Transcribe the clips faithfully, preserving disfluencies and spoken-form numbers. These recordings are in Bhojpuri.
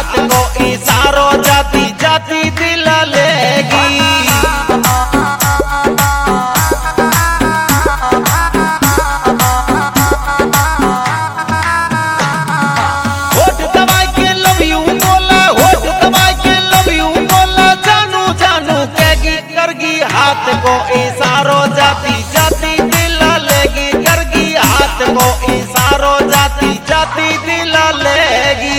हाथ को इशारो जाती जाती दिला लेगी। होठ दबाई के लव यू बोला, होठ दबाई के लव यू बोला, जानू जानू कहेगी करगी हाथ को इशारो जाती जाती दिला लेगी, करगी हाथ को इशारो जाती जाती दिला लेगी।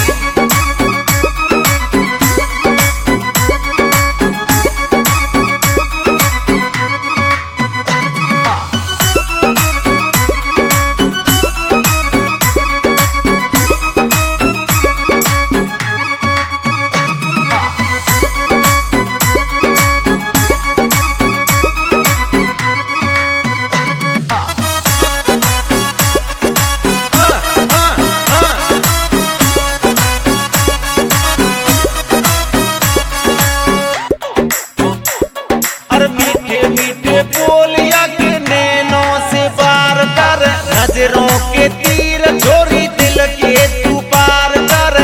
बोलिया के नैनों से बार कर, नजरों के तीर छोरी दिल के तू पार कर।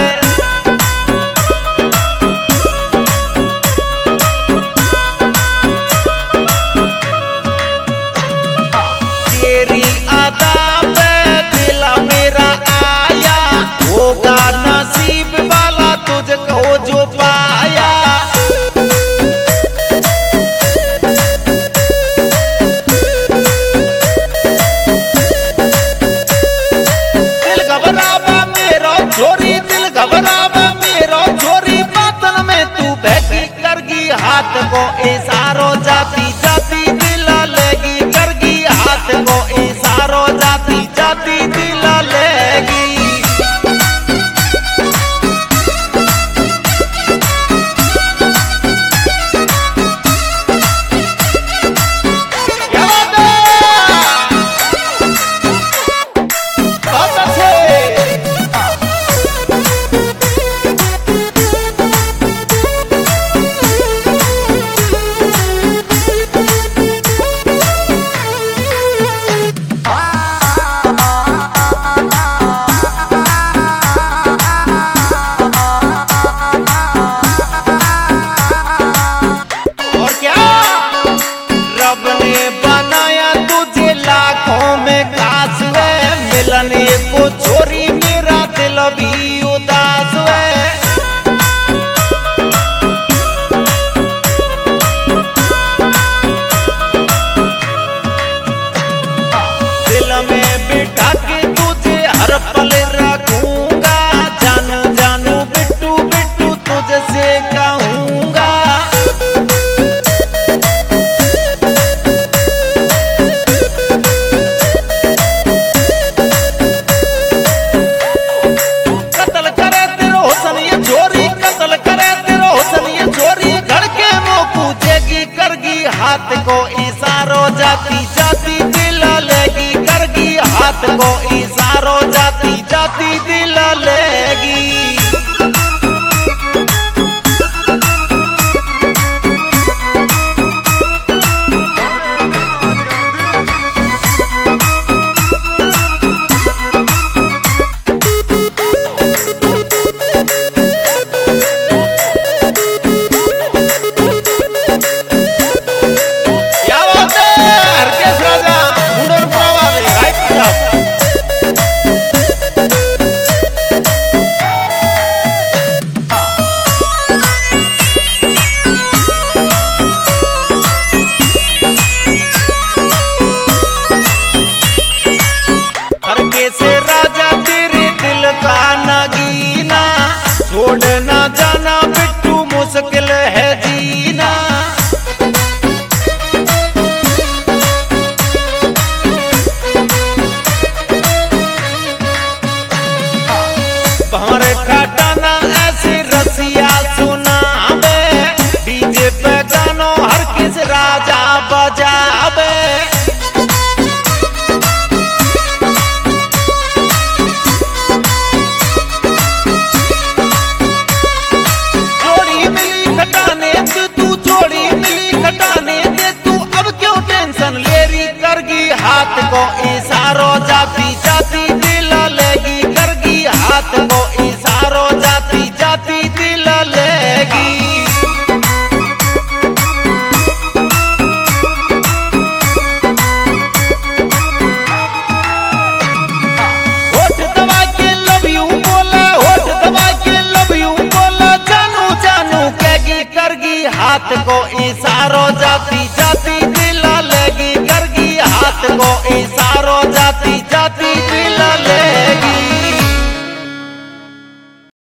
तेरी अदा पे दिल मेरा आया, होगा नसीब वाला तुझको जो पाया। घबरावा मेरो छोरी बातन में तू बहकी, करगी हाथ को इशारो जाती जाती दिला लेगी, करगी हाथ को इशारो जाती जाती दिला लेगी। मिलने को छोरी मेरा दिल भी उदास है। दिल में बिठा के तुझे हर पल रखूंगा, जानू जानू बिट्टू बिट्टू तुझसे कहूंगा। हाथ को इशारो जाती जाती दिला लेगी, करगी हाथ को इशारो जाती जाती दिला लेगी। से राजा तेरे दिल का नगीना, छोड़ना जाना बिट्टू मुश्किल है जीना। भंवर काटाना ऐसे रसिया सुनावे, डीजे पे गानो हर किस राजा बजावे। हाथ को इशारो जाती जाती दिला लेगी, करगी हाथ को इशारो जाती जाती करगी हाथ को इशारो जाती जाती दिला लेगी करगी हाथ को इशारो।